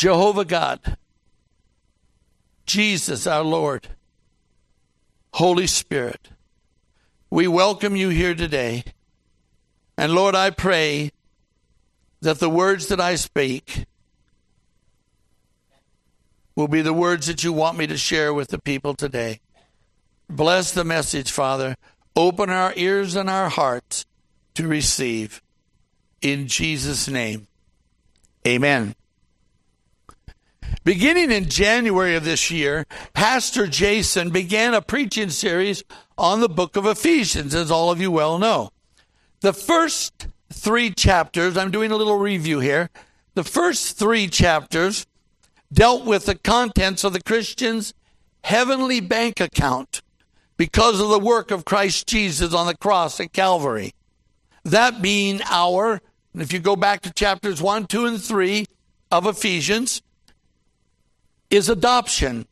Jehovah God, Jesus our Lord, Holy Spirit, we welcome you here today. And Lord, I pray that the words that I speak will be the words that you want me to share with the people today. Bless the message, Father. Open our ears and our hearts to receive. In Jesus' name, amen. Beginning in January of this year, Pastor Jason began a preaching series on the book of Ephesians, as all of you well know. The first 3 chapters, I'm doing a little review here. The first 3 chapters dealt with the contents of the Christian's heavenly bank account because of the work of Christ Jesus on the cross at Calvary. That being if you go back to chapters 1, 2, and 3 of Ephesians, is adoption,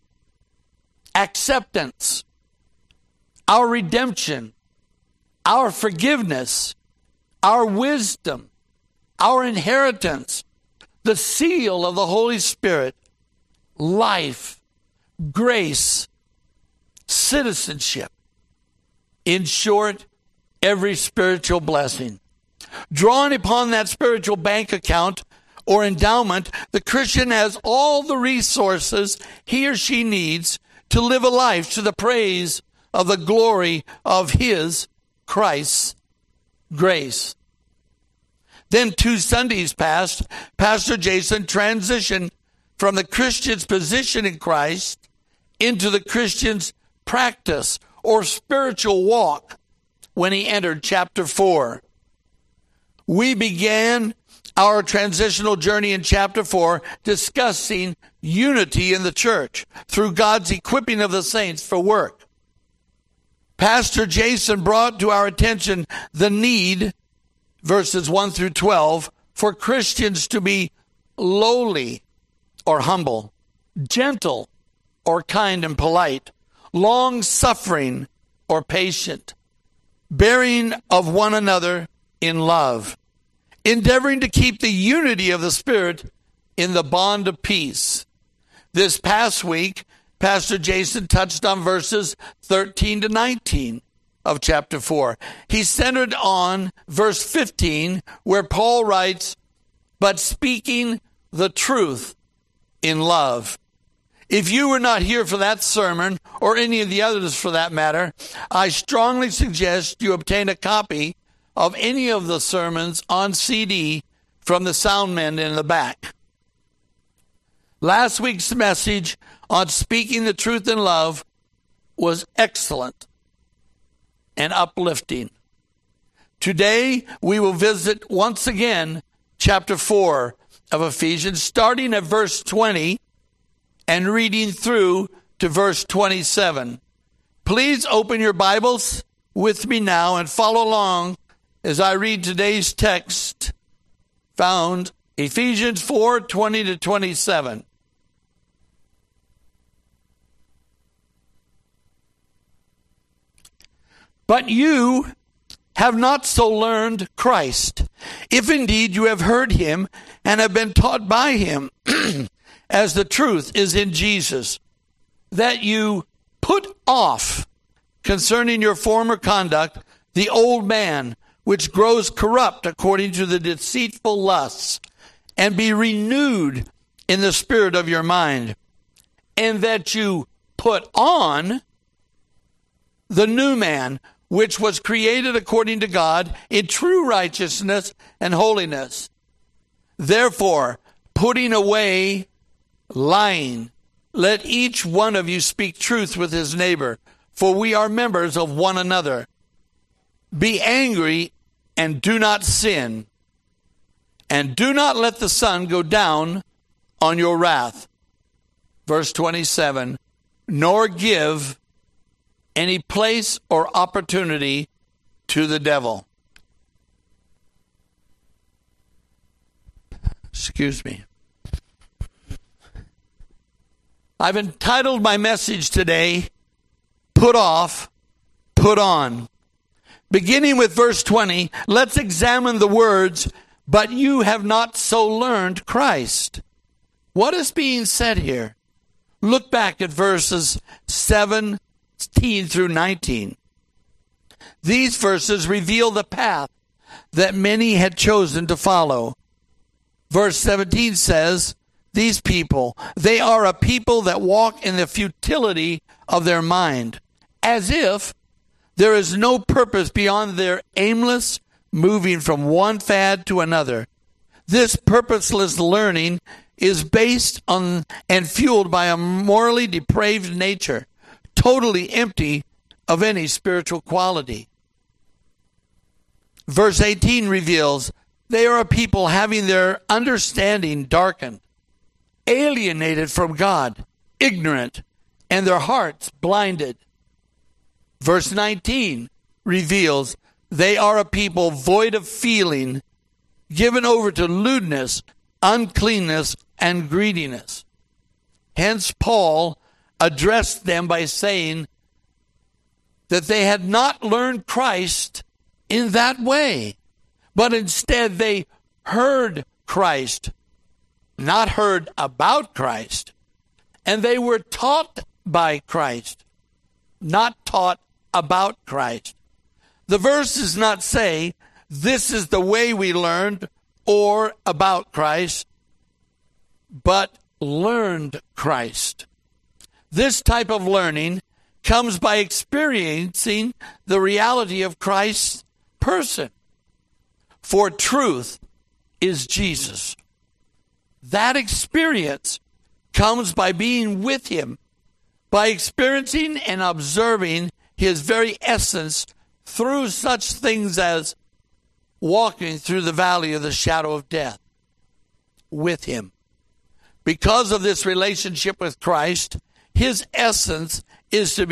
acceptance, our redemption, our forgiveness, our wisdom, our inheritance, the seal of the Holy Spirit, life, grace, citizenship. In short, every spiritual blessing. Drawing upon that spiritual bank account or endowment, the Christian has all the resources he or she needs to live a life to the praise of the glory of his, Christ's, grace. Then 2 Sundays past, Pastor Jason transitioned from the Christian's position in Christ into the Christian's practice or spiritual walk when he entered chapter 4. We began our transitional journey in chapter 4 discussing unity in the church through God's equipping of the saints for work. Pastor Jason brought to our attention the need, verses 1 through 12, for Christians to be lowly or humble, gentle or kind and polite, long-suffering or patient, bearing of one another in love, endeavoring to keep the unity of the Spirit in the bond of peace. This past week, Pastor Jason touched on verses 13 to 19 of chapter 4. He centered on verse 15, where Paul writes, "But speaking the truth in love." If you were not here for that sermon, or any of the others for that matter, I strongly suggest you obtain a copy of any of the sermons on CD from the sound men in the back. Last week's message on speaking the truth in love was excellent and uplifting. Today, we will visit once again chapter 4 of Ephesians, starting at verse 20 and reading through to verse 27. Please open your Bibles with me now and follow along as I read today's text, found Ephesians 4, 20 to 27. But you have not so learned Christ, if indeed you have heard him and have been taught by him, as the truth is in Jesus, that you put off concerning your former conduct the old man, which grows corrupt according to the deceitful lusts, and be renewed in the spirit of your mind, and that you put on the new man, which was created according to God in true righteousness and holiness. Therefore, putting away lying, let each one of you speak truth with his neighbor, for we are members of one another. Be angry and do not sin, and do not let the sun go down on your wrath. Verse 27, nor give any place or opportunity to the devil. Excuse me. I've entitled my message today, Put Off, Put On. Beginning with verse 20, let's examine the words, but you have not so learned Christ. What is being said here? Look back at verses 17 through 19. These verses reveal the path that many had chosen to follow. Verse 17 says, these people, they are a people that walk in the futility of their mind, as if there is no purpose beyond their aimless moving from one fad to another. This purposeless learning is based on and fueled by a morally depraved nature, totally empty of any spiritual quality. Verse 18 reveals they are a people having their understanding darkened, alienated from God, ignorant, and their hearts blinded. Verse 19 reveals they are a people void of feeling, given over to lewdness, uncleanness, and greediness. Hence, Paul addressed them by saying that they had not learned Christ in that way, but instead they heard Christ, not heard about Christ, and they were taught by Christ, not taught about Christ. The verse does not say, this is the way we learned or about Christ, but learned Christ. This type of learning comes by experiencing the reality of Christ's person. For truth is Jesus. That experience comes by being with him, by experiencing and observing his very essence through such things as walking through the valley of the shadow of death with him. Because of this relationship with Christ, his essence is to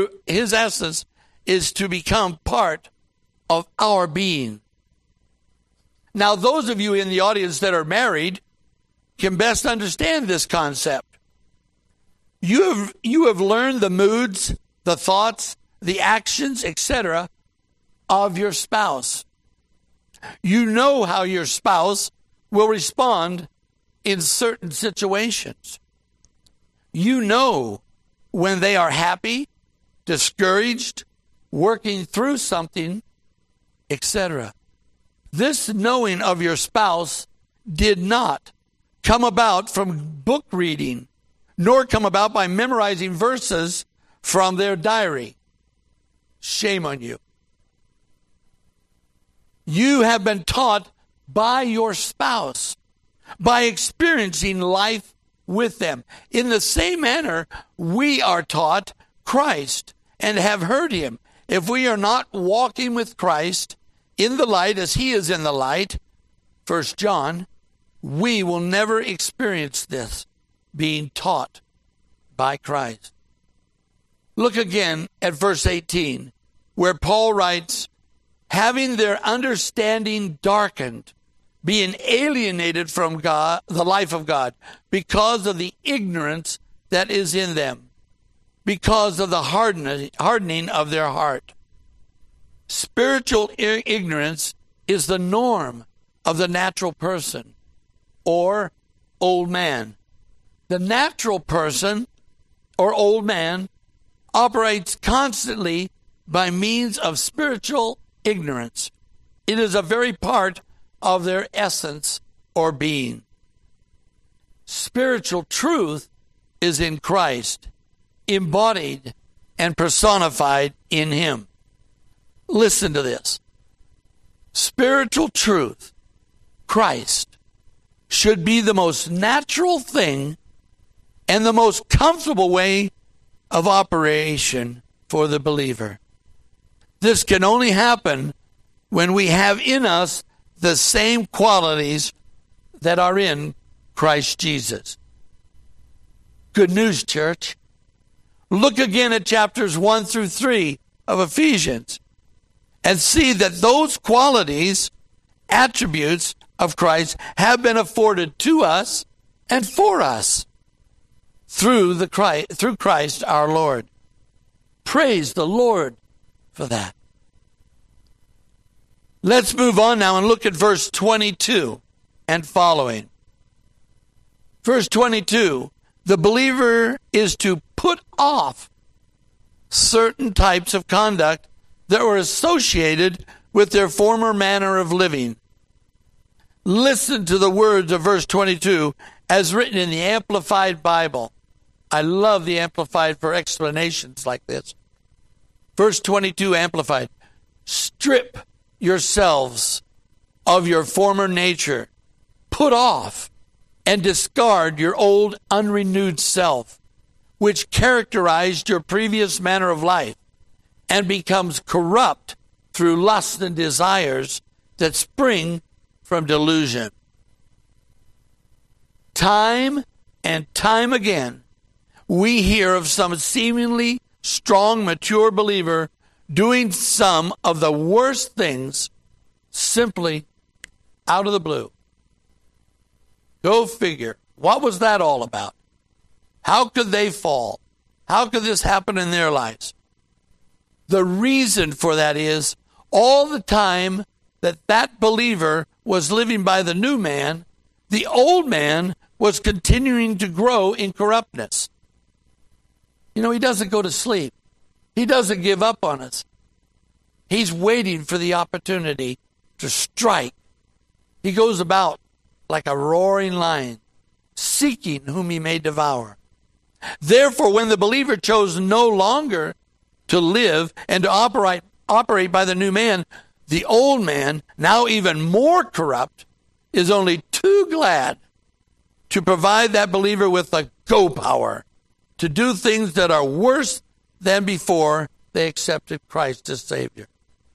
become part of our being. Now, those of you in the audience that are married can best understand this concept. You have learned the moods, the thoughts, the actions, etc. of your spouse. You know how your spouse will respond in certain situations. You know when they are happy, discouraged, working through something, etc. This knowing of your spouse did not come about from book reading, nor come about by memorizing verses from their diary. Shame on you. You have been taught by your spouse, by experiencing life with them. In the same manner, we are taught Christ and have heard him. If we are not walking with Christ in the light as he is in the light, 1 John, we will never experience this, being taught by Christ. Look again at verse 18, where Paul writes, having their understanding darkened, being alienated from God, the life of God, because of the ignorance that is in them, because of the hardening of their heart. Spiritual ignorance is the norm of the natural person, or old man. The natural person, or old man, operates constantly by means of spiritual ignorance. It is a very part of their essence or being. Spiritual truth is in Christ, embodied and personified in him. Listen to this. Spiritual truth, Christ, should be the most natural thing and the most comfortable way of operation for the believer. This can only happen when we have in us the same qualities that are in Christ Jesus. Good news, church. Look again at chapters 1 through 3 of Ephesians and see that those qualities, attributes of Christ, have been afforded to us and for us through Christ our Lord. Praise the Lord for that. Let's move on now and look at verse 22 and following. Verse 22, the believer is to put off certain types of conduct that were associated with their former manner of living. Listen to the words of verse 22 as written in the Amplified Bible. I love the Amplified for explanations like this. Verse 22, Amplified. Strip yourselves of your former nature. Put off and discard your old unrenewed self, which characterized your previous manner of life and becomes corrupt through lust and desires that spring from delusion. Time and time again, we hear of some seemingly strong, mature believer doing some of the worst things simply out of the blue. Go figure. What was that all about? How could they fall? How could this happen in their lives? The reason for that is all the time that believer was living by the new man, the old man was continuing to grow in corruptness. You know, he doesn't go to sleep. He doesn't give up on us. He's waiting for the opportunity to strike. He goes about like a roaring lion, seeking whom he may devour. Therefore, when the believer chose no longer to live and to operate by the new man, the old man, now even more corrupt, is only too glad to provide that believer with the go power to do things that are worse than before they accepted Christ as Savior.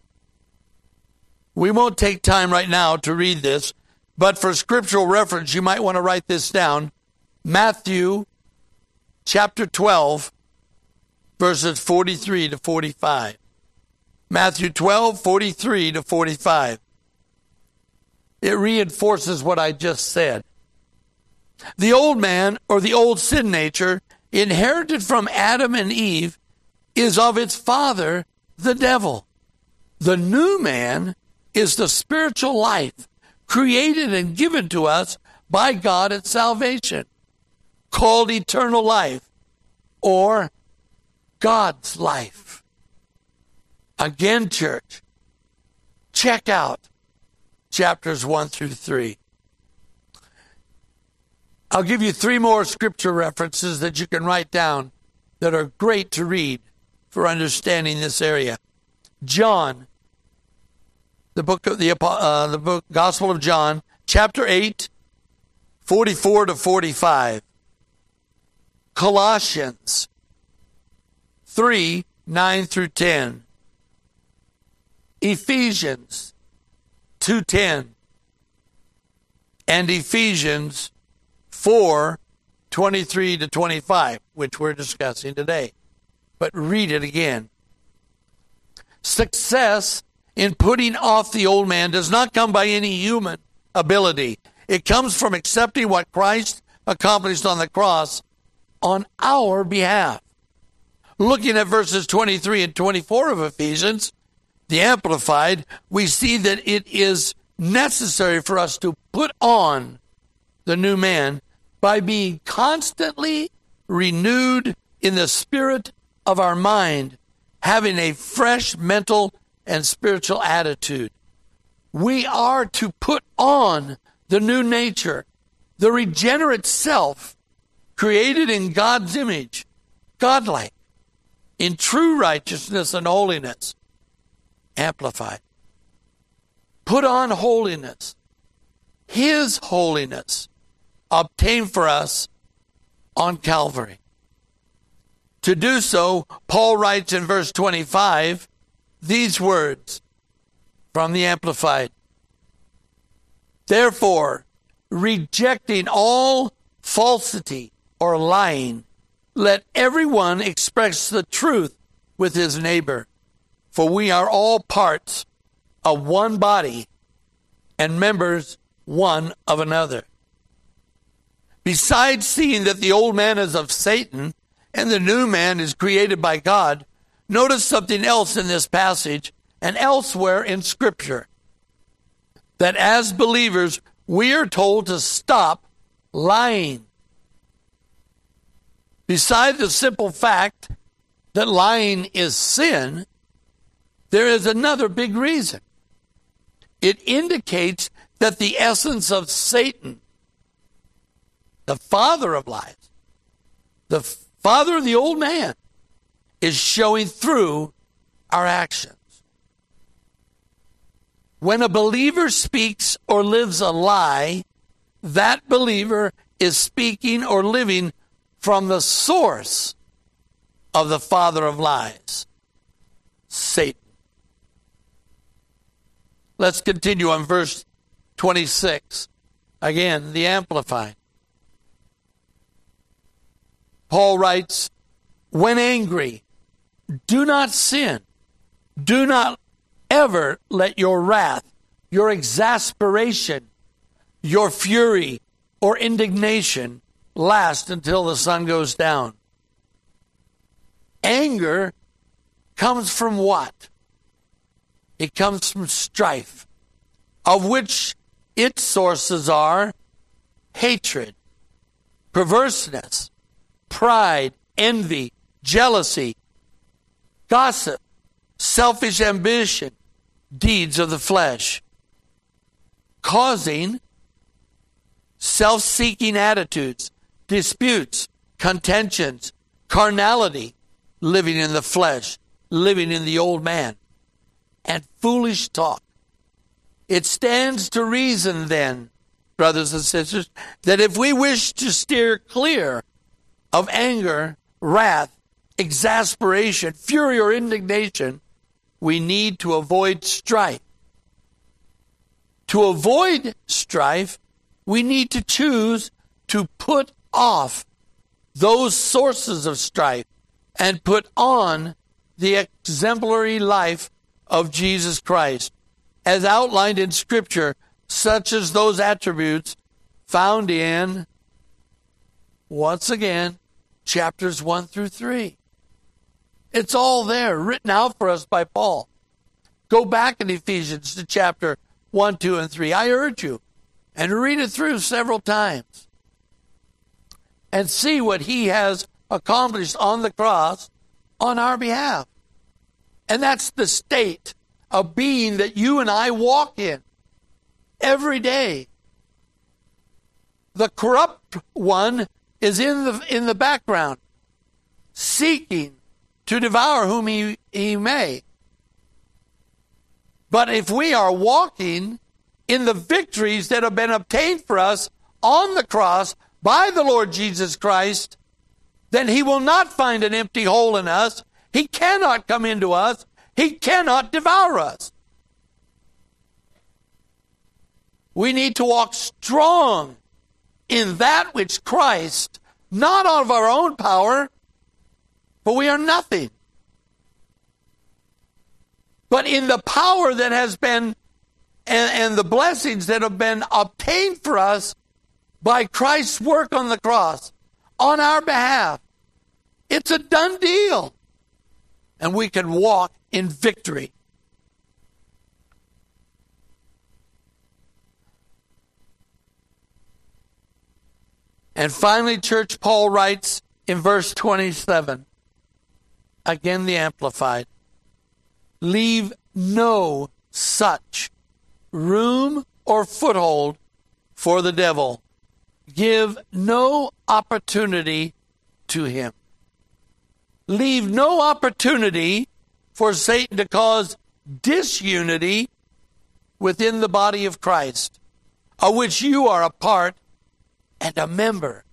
We won't take time right now to read this, but for scriptural reference, you might want to write this down. Matthew chapter 12, verses 43 to 45. Matthew 12, 43 to 45. It reinforces what I just said. The old man, or the old sin nature, inherited from Adam and Eve, is of its father, the devil. The new man is the spiritual life created and given to us by God at salvation, called eternal life, or God's life. Again, church, check out chapters 1 through 3. I'll give you 3 more scripture references that you can write down that are great to read for understanding this area. John, the book Gospel of John, chapter 8, 44 to 45. Colossians 3, 9 through 10. Ephesians 2:10. And Ephesians 4, 23 to 25, which we're discussing today. But read it again. Success in putting off the old man does not come by any human ability. It comes from accepting what Christ accomplished on the cross on our behalf. Looking at verses 23 and 24 of Ephesians, the Amplified, we see that it is necessary for us to put on the new man by being constantly renewed in the spirit of our mind, having a fresh mental and spiritual attitude. We are to put on the new nature, the regenerate self, created in God's image, godlike, in true righteousness and holiness. Amplified. Put on holiness, His holiness, obtained for us on Calvary. To do so, Paul writes in verse 25 these words from the Amplified. Therefore, rejecting all falsity or lying, let everyone express the truth with his neighbor, for we are all parts of one body and members one of another. Besides seeing that the old man is of Satan and the new man is created by God, notice something else in this passage and elsewhere in Scripture. That as believers, we are told to stop lying Beside the simple fact that lying is sin, there is another big reason. It indicates that the essence of Satan, the father of lies, the father of the old man, is showing through our actions. When a believer speaks or lives a lie, that believer is speaking or living from the source of the father of lies, Satan. Let's continue on verse 26. Again, the Amplified. Paul writes, when angry, do not sin. Do not ever let your wrath, your exasperation, your fury, or indignation last until the sun goes down. Anger comes from what? It comes from strife, of which its sources are hatred, perverseness, pride, envy, jealousy, gossip, selfish ambition, deeds of the flesh, causing self-seeking attitudes, disputes, contentions, carnality, living in the flesh, living in the old man, and foolish talk. It stands to reason then, brothers and sisters, that if we wish to steer clear of anger, wrath, exasperation, fury, or indignation, we need to avoid strife. To avoid strife, we need to choose to put off those sources of strife and put on the exemplary life of Jesus Christ, as outlined in Scripture, such as those attributes found in, once again, chapters 1 through 3. It's all there, written out for us by Paul. Go back in Ephesians to chapter 1, 2, and 3. I urge you, and read it through several times. And see what he has accomplished on the cross on our behalf. And that's the state of being that you and I walk in every day. The corrupt one is in the background, seeking to devour whom he may. But if we are walking in the victories that have been obtained for us on the cross by the Lord Jesus Christ, then he will not find an empty hole in us. He cannot come into us. He cannot devour us. We need to walk strong in that which Christ, not of our own power, for we are nothing, but in the power that has been, and the blessings that have been obtained for us by Christ's work on the cross, on our behalf. It's a done deal. And we can walk in victory. And finally, church, Paul writes in verse 27, again the Amplified, leave no such room or foothold for the devil. Give no opportunity to him. Leave no opportunity for Satan to cause disunity within the body of Christ, of which you are a part and a member.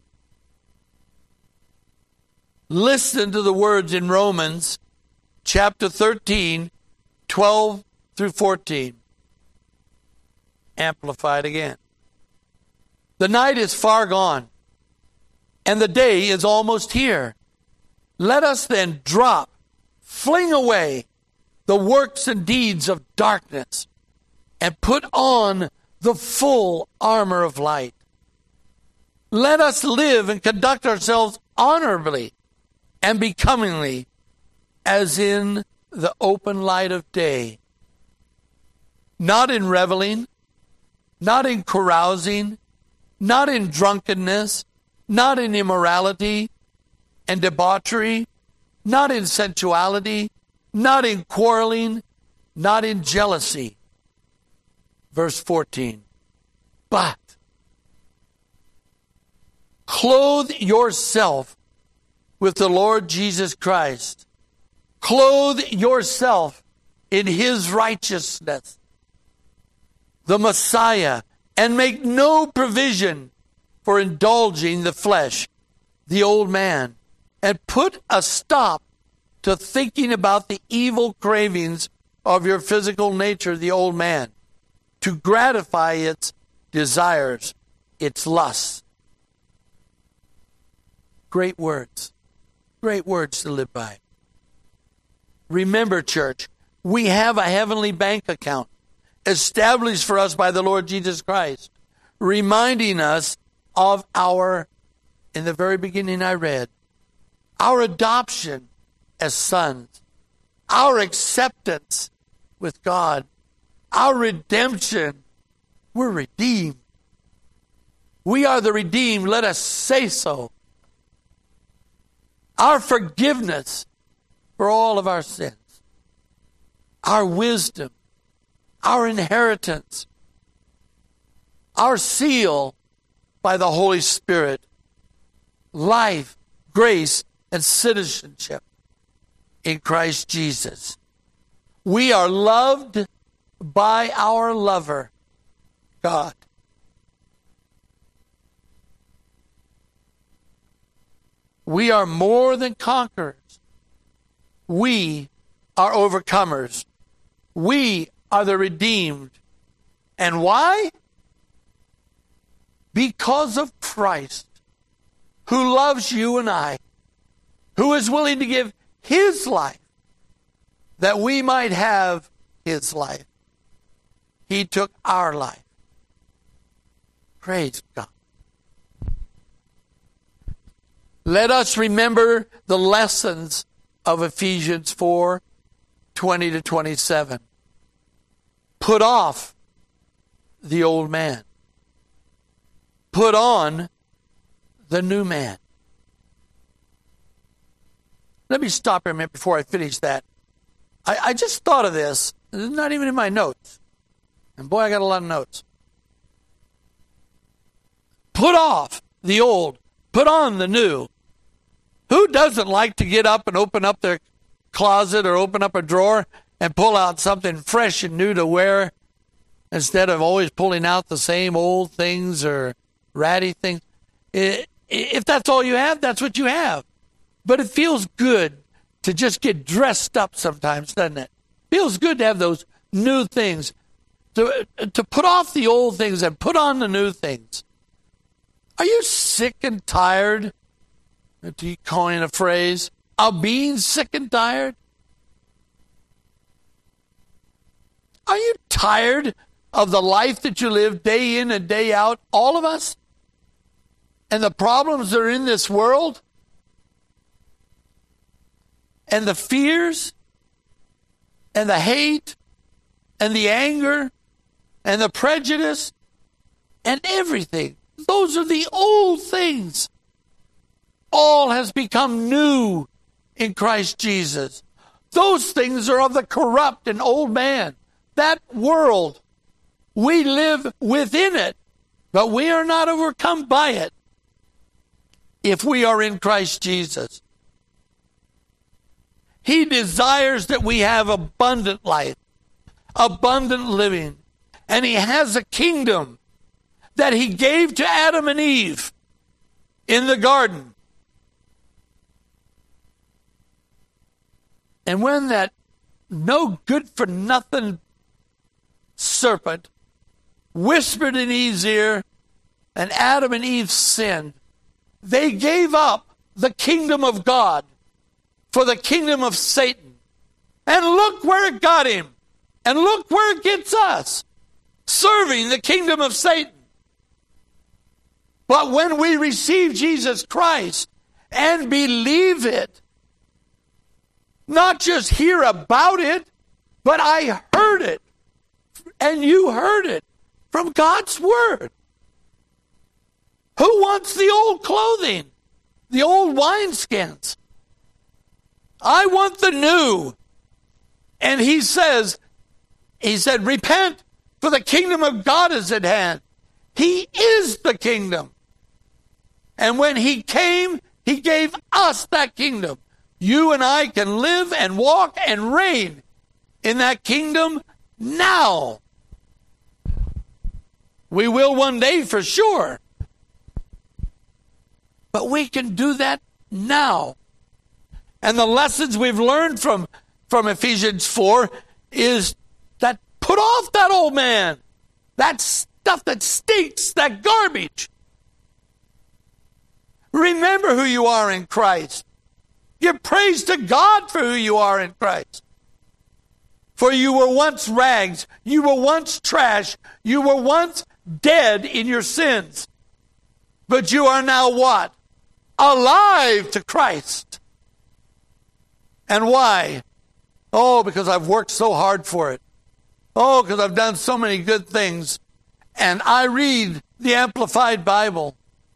Listen to the words in Romans chapter 13, 12 through 14. Amplified again. The night is far gone, and the day is almost here. Let us then fling away the works and deeds of darkness, and put on the full armor of light. Let us live and conduct ourselves honorably and becomingly, as in the open light of day, not in reveling, not in carousing, not in drunkenness, not in immorality, and debauchery, not in sensuality, not in quarreling, not in jealousy. Verse 14. But clothe yourself with the Lord Jesus Christ. Clothe yourself in his righteousness, the Messiah, and make no provision for indulging the flesh, the old man, and put a stop to thinking about the evil cravings of your physical nature, the old man, to gratify its desires, its lusts. Great words. Great words to live by. Remember, church, we have a heavenly bank account established for us by the Lord Jesus Christ, reminding us of in the very beginning I read, our adoption as sons, our acceptance with God, our redemption. We're redeemed. We are the redeemed. Let us say so. Our forgiveness for all of our sins, our wisdom, our inheritance, our seal by the Holy Spirit, life, grace, and citizenship in Christ Jesus. We are loved by our lover, God. We are more than conquerors. We are overcomers. We are the redeemed. And why? Because of Christ, who loves you and I, who is willing to give his life that we might have his life. He took our life. Praise God. Let us remember the lessons of Ephesians 4:20-27. Put off the old man. Put on the new man. Let me stop here a minute before I finish that. I just thought of this. It's not even in my notes. And boy, I got a lot of notes. Put off the old. Put on the new. Who doesn't like to get up and open up their closet or open up a drawer and pull out something fresh and new to wear instead of always pulling out the same old things or ratty things? If that's all you have, that's what you have. But it feels good to just get dressed up sometimes, doesn't it? Feels good to have those new things. To put off the old things and put on the new things. Are you sick and tired, to coin a phrase, of being sick and tired? Are you tired of the life that you live day in and day out, all of us? And the problems that are in this world? And the fears? And the hate? And the anger? And the prejudice? And everything. Those are the old things. All has become new in Christ Jesus. Those things are of the corrupt and old man. That world, we live within it, but we are not overcome by it if we are in Christ Jesus. He desires that we have abundant life, abundant living, and he has a kingdom that he gave to Adam and Eve in the garden. And when that no good for nothing serpent whispered in Eve's ear and Adam and Eve sinned, they gave up the kingdom of God for the kingdom of Satan. And look where it got him. And look where it gets us. Serving the kingdom of Satan. But when we receive Jesus Christ and believe it, not just hear about it, but I heard it, and you heard it from God's word. Who wants the old clothing? the old wineskins. I want the new. And he said, repent, for the kingdom of God is at hand. He is the kingdom. And when he came, he gave us that kingdom. You and I can live and walk and reign in that kingdom now. We will one day for sure. But we can do that now. And the lessons we've learned from Ephesians 4 is that put off that old man, that stuff that stinks, that garbage. Remember who you are in Christ. Give praise to God for who you are in Christ. For you were once rags, you were once trash, you were once dead in your sins. But you are now what? Alive to Christ. And why? Oh, because I've worked so hard for it. Oh, because I've done so many good things. And I read the Amplified Bible.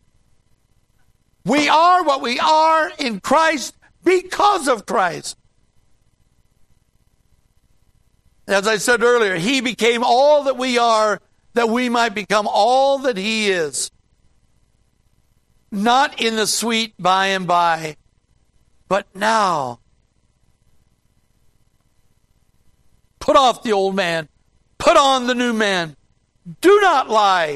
We are what we are in Christ because of Christ. As I said earlier, he became all that we are, that we might become all that he is. Not in the sweet by and by, but now. Put off the old man. Put on the new man. Do not lie.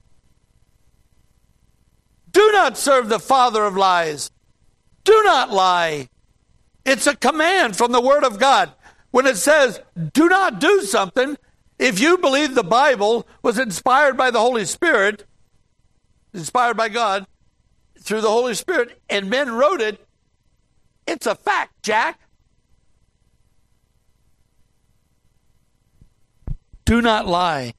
Do not serve the father of lies. Do not lie. It's a command from the Word of God. When it says, do not do something, if you believe the Bible was inspired by the Holy Spirit, inspired by God, through the Holy Spirit, and men wrote it, it's a fact, Jack. Do not lie.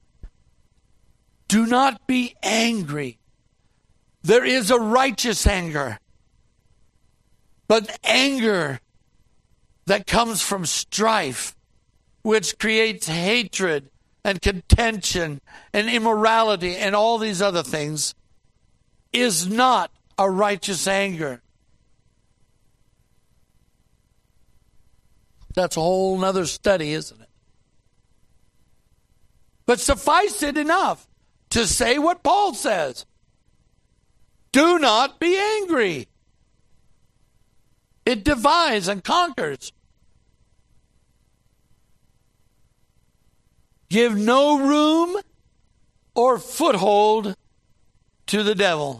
Do not be angry. There is a righteous anger. But anger that comes from strife, which creates hatred and contention and immorality and all these other things, is not a righteous anger. That's a whole other study, isn't it? But suffice it enough to say what Paul says. Do not be angry. It divides and conquers. Give no room or foothold to the devil.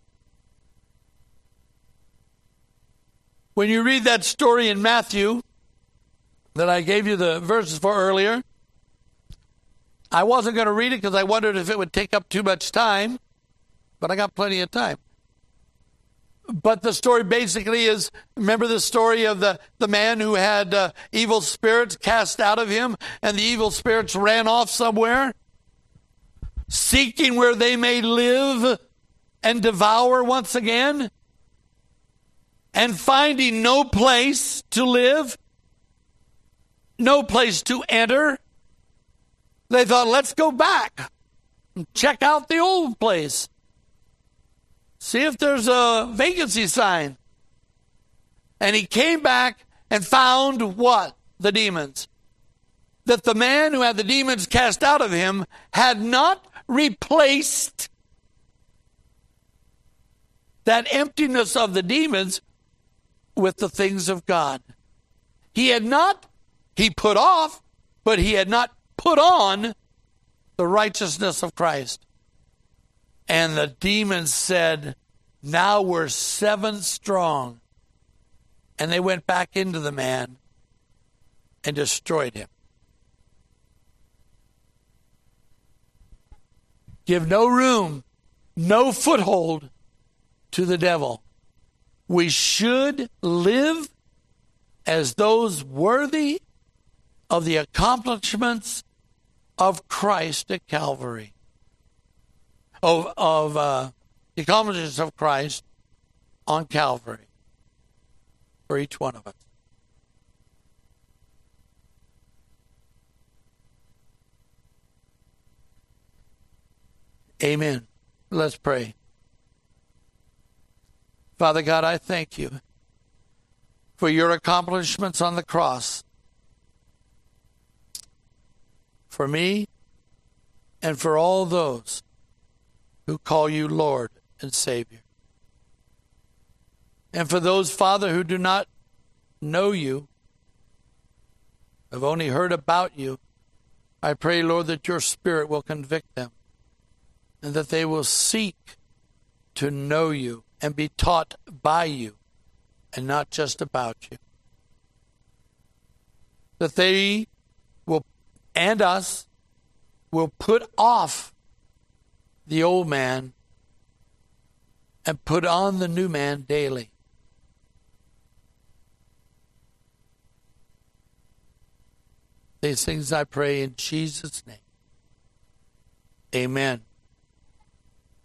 When you read that story in Matthew that I gave you the verses for earlier, I wasn't going to read it because I wondered if it would take up too much time, but I got plenty of time. But the story basically is, remember the story of the man who had evil spirits cast out of him, and the evil spirits ran off somewhere, seeking where they may live and devour once again, and finding no place to live, no place to enter. They thought, let's go back and check out the old place. See if there's a vacancy sign. And he came back and found what? The demons. That the man who had the demons cast out of him had not replaced that emptiness of the demons with the things of God. He put off, but he had not put on the righteousness of Christ. And the demons said, now we're 7 strong. And they went back into the man and destroyed him. Give no room, no foothold to the devil. We should live as those worthy of the accomplishments of Christ at Calvary. Of the accomplishments of Christ on Calvary for each one of us. Amen. Let's pray. Father God, I thank you for your accomplishments on the cross for me and for all those who call you Lord and Savior. And for those, Father, who do not know you, have only heard about you, I pray, Lord, that your Spirit will convict them and that they will seek to know you and be taught by you and not just about you. That they will, and us, will put off the old man and put on the new man daily. These things I pray in Jesus' name. Amen.